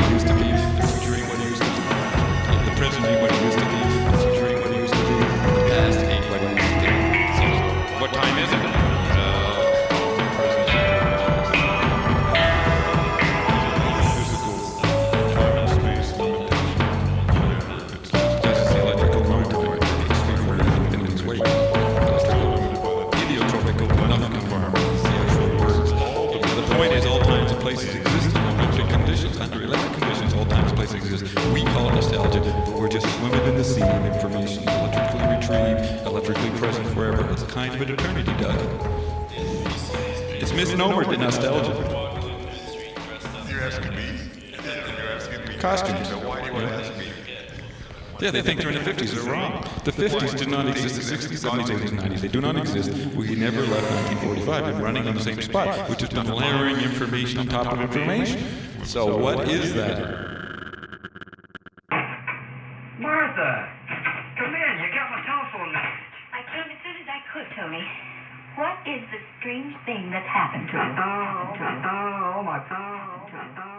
he used to be, the future ain't what he used to be. The present ain't what he used to be, the future ain't what he used to be, the past ain't what he used to be. So, what time is it? Places exist in electric conditions. Under electric conditions, all times and places exist. We call it nostalgia, but we're just swimming in the sea of information, electrically retrieved, electrically present forever. It's kind of an eternity, Doug. It's misnomer to nostalgia. You're asking me? You're asking me? Costumes. So why do you want to ask me? Yeah, they think they're in the 50s. They're wrong. The 50s did not exist. The 60s, 70s, 80s, 90s. They do not exist. We never left 1945. We're running on the same spot. We've just been layering information on top of information. So what is that? Martha! Come in. You got my telephone now. I came as soon as I could, Tony. What is the strange thing that's happened to you? Oh, my God.